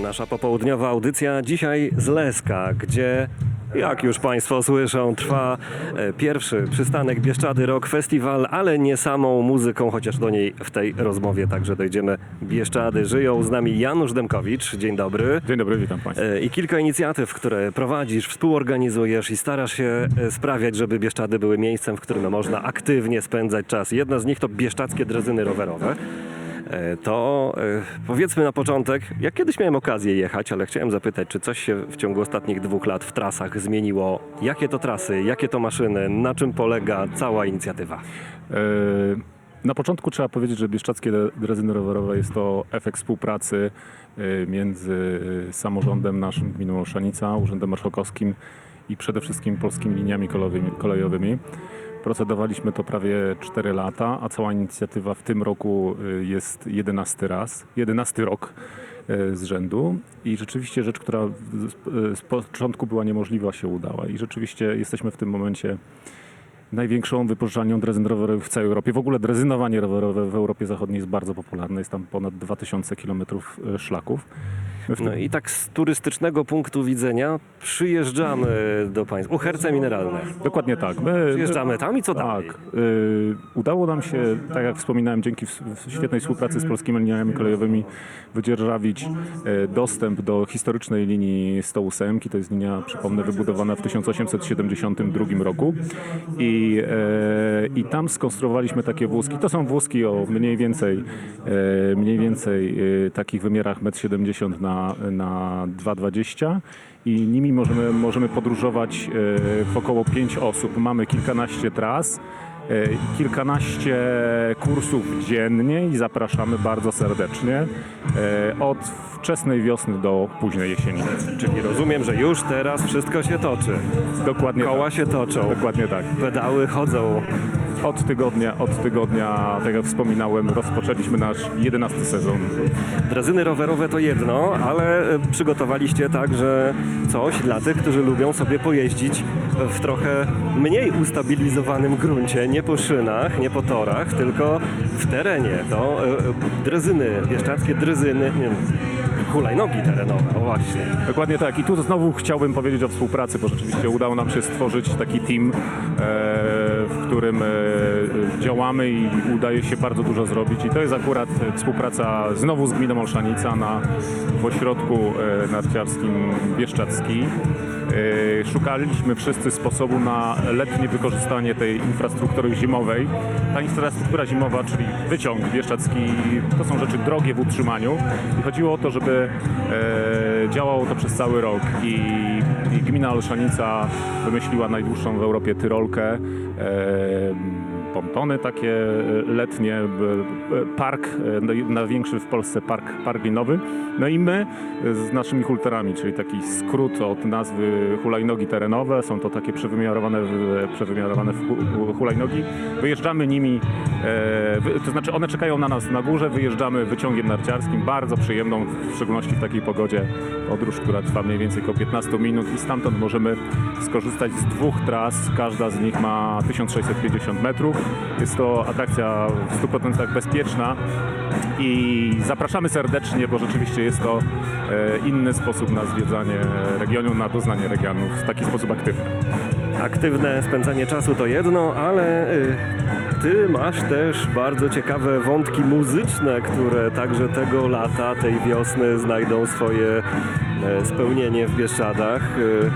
Nasza popołudniowa audycja dzisiaj z Leska, gdzie, jak już Państwo słyszą, trwa pierwszy przystanek Bieszczady Rock Festival, ale nie samą muzyką, chociaż do niej w tej rozmowie także dojdziemy. Bieszczady żyją. Z nami Janusz Demkowicz. Dzień dobry. Dzień dobry, witam Państwa. I kilka inicjatyw, które prowadzisz, współorganizujesz i starasz się sprawiać, żeby Bieszczady były miejscem, w którym można aktywnie spędzać czas. Jedna z nich to bieszczadzkie drezyny rowerowe. To powiedzmy na początek, ja kiedyś miałem okazję jechać, ale chciałem zapytać, czy coś się w ciągu ostatnich 2 lat w trasach zmieniło? Jakie to trasy, jakie to maszyny, na czym polega cała inicjatywa? Na początku trzeba powiedzieć, że bieszczadzkie drezyny rowerowe jest to efekt współpracy między samorządem naszym, gminą Olszanica, Urzędem Marszałkowskim i przede wszystkim polskimi liniami kolejowymi. Procedowaliśmy to prawie 4 lata, a cała inicjatywa w tym roku jest 11 rok z rzędu. I rzeczywiście rzecz, która z początku była niemożliwa, się udała. I rzeczywiście jesteśmy w tym momencie największą wypożyczalnią drezyn rowerowych w całej Europie. W ogóle drezynowanie rowerowe w Europie Zachodniej jest bardzo popularne. Jest tam ponad 2000 km szlaków. No i tak z turystycznego punktu widzenia przyjeżdżamy do Państwa. Uherce Mineralne. Dokładnie tak. Przyjeżdżamy tam i co dalej? Tak. Udało nam się, tak jak wspominałem, dzięki świetnej współpracy z polskimi liniami kolejowymi wydzierżawić dostęp do historycznej linii 108. To jest linia, przypomnę, wybudowana w 1872 roku. I tam skonstruowaliśmy takie wózki. To są wózki o mniej więcej takich wymiarach 1,70 m na 2,20 i nimi możemy podróżować w około 5 osób. Mamy kilkanaście tras, kilkanaście kursów dziennie i zapraszamy bardzo serdecznie od wczesnej wiosny do późnej jesieni. Czyli rozumiem, że już teraz wszystko się toczy. Dokładnie Koła tak. się toczą. Dokładnie tak. Pedały chodzą. Od tygodnia, tak jak wspominałem, rozpoczęliśmy nasz 11 sezon. Drezyny rowerowe to jedno, ale przygotowaliście także coś dla tych, którzy lubią sobie pojeździć w trochę mniej ustabilizowanym gruncie, nie po szynach, nie po torach, tylko w terenie. To drezyny, bieszczadzkie drezyny, nie wiem, hulajnogi terenowe, o właśnie. Dokładnie tak. I tu znowu chciałbym powiedzieć o współpracy, bo rzeczywiście udało nam się stworzyć taki team, w którym działamy i udaje się bardzo dużo zrobić. I to jest akurat współpraca znowu z gminą Olszanica w ośrodku narciarskim Bieszczadzki. Szukaliśmy wszyscy sposobu na letnie wykorzystanie tej infrastruktury zimowej. Ta infrastruktura zimowa, czyli wyciąg bieszczadzki, to są rzeczy drogie w utrzymaniu i chodziło o to, żeby działało to przez cały rok i gmina Olszanica wymyśliła najdłuższą w Europie tyrolkę, pontony takie letnie, park, największy w Polsce park linowy. No i my z naszymi hulterami, czyli taki skrót od nazwy hulajnogi terenowe, są to takie przewymiarowane hulajnogi. Wyjeżdżamy nimi, to znaczy one czekają na nas na górze, wyjeżdżamy wyciągiem narciarskim, bardzo przyjemną, w szczególności w takiej pogodzie, podróż, która trwa mniej więcej około 15 minut i stamtąd możemy skorzystać z 2 tras, każda z nich ma 1650 metrów. Jest to atrakcja w 100% bezpieczna i zapraszamy serdecznie, bo rzeczywiście jest to inny sposób na zwiedzanie regionu, na doznanie regionu w taki sposób aktywny. Aktywne spędzanie czasu to jedno, ale ty masz też bardzo ciekawe wątki muzyczne, które także tego lata, tej wiosny znajdą swoje spełnienie w Bieszczadach.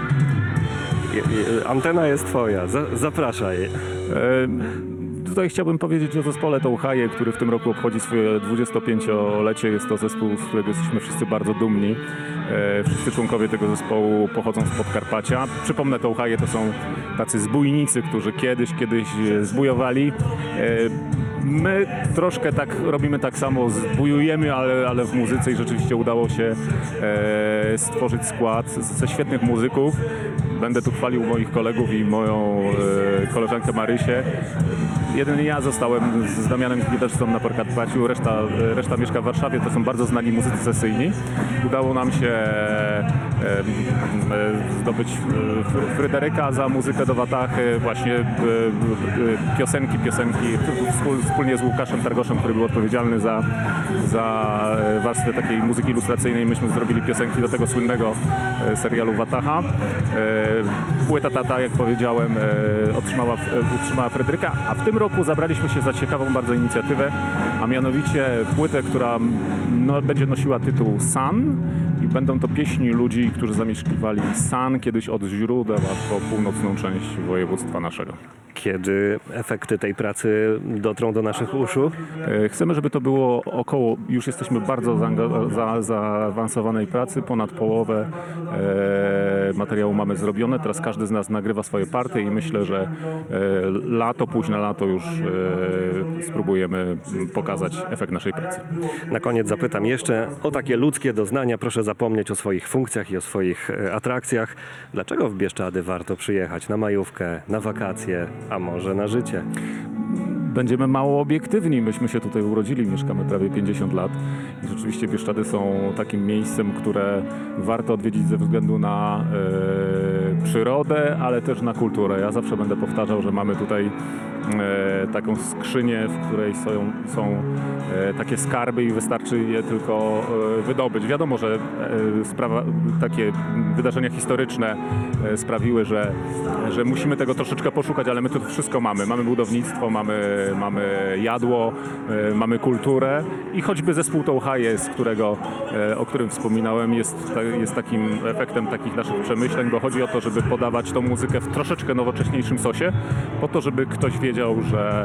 Antena jest twoja, zapraszaj. Tutaj chciałbym powiedzieć o zespole Touhaje, który w tym roku obchodzi swoje 25-lecie. Jest to zespół, z którego jesteśmy wszyscy bardzo dumni. Wszyscy członkowie tego zespołu pochodzą z Podkarpacia. Przypomnę, Touhaje to są tacy zbójnicy, którzy kiedyś zbójowali. My troszkę tak robimy tak samo, zbójujemy, ale w muzyce i rzeczywiście udało się stworzyć skład ze świetnych muzyków. Będę tu chwalił moich kolegów i moją koleżankę Marysię. Jedynie ja zostałem z Damianem gitarzystą na Podkarpaciu, reszta mieszka w Warszawie, to są bardzo znani muzycy sesyjni. Udało nam się zdobyć Fryderyka za muzykę do Watachy, właśnie piosenki wspólnie z Łukaszem Targoszem, który był odpowiedzialny za warstwę takiej muzyki ilustracyjnej. Myśmy zrobili piosenki do tego słynnego serialu Wataha. Płyta ta, tak jak powiedziałem, utrzymała Fryderyka, a w tym roku zabraliśmy się za ciekawą bardzo inicjatywę, a mianowicie płytę, która będzie nosiła tytuł San i będą to pieśni ludzi, którzy zamieszkiwali San kiedyś od źródeł aż po północną część województwa naszego. Kiedy efekty tej pracy dotrą do naszych uszu? Chcemy, żeby to było już jesteśmy bardzo zaawansowanej pracy, ponad połowę materiału mamy zrobione, teraz każdy z nas nagrywa swoje partie i myślę, że późne lato już spróbujemy pokazać efekt naszej pracy. Na koniec zapytam jeszcze o takie ludzkie doznania. Proszę zapomnieć o swoich funkcjach i o swoich atrakcjach. Dlaczego w Bieszczady warto przyjechać na majówkę, na wakacje, a może na życie? Będziemy mało obiektywni. Myśmy się tutaj urodzili, mieszkamy prawie 50 lat i rzeczywiście Bieszczady są takim miejscem, które warto odwiedzić ze względu na przyrodę, ale też na kulturę. Ja zawsze będę powtarzał, że mamy tutaj taką skrzynię, w której są takie skarby i wystarczy je tylko wydobyć. Wiadomo, że takie wydarzenia historyczne sprawiły, że musimy tego troszeczkę poszukać, ale my tu wszystko mamy. Mamy budownictwo, mamy jadło, mamy kulturę i choćby zespół Touhaje, o którym wspominałem, jest takim efektem takich naszych przemyśleń, bo chodzi o to, żeby podawać tą muzykę w troszeczkę nowocześniejszym sosie, po to, żeby ktoś wiedział, że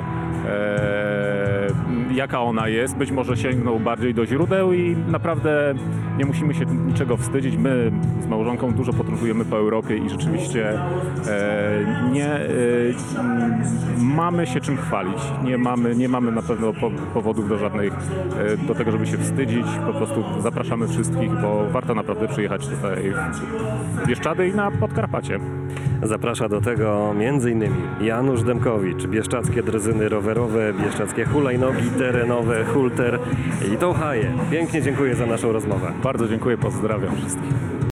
jaka ona jest, być może sięgnął bardziej do źródeł i naprawdę nie musimy się niczego wstydzić. My z małżonką dużo podróżujemy po Europie i rzeczywiście mamy się czym chwalić. Nie mamy na pewno powodów do tego, żeby się wstydzić. Po prostu zapraszamy wszystkich, bo warto naprawdę przyjechać tutaj w Bieszczady i na Podkarpacie. Zaprasza do tego m.in. Janusz Demkowicz, bieszczackie drezyny rowerowe, bieszczackie hulajnogi terenowe, Hulter i Touhaje. Pięknie dziękuję za naszą rozmowę. Bardzo dziękuję, pozdrawiam wszystkich.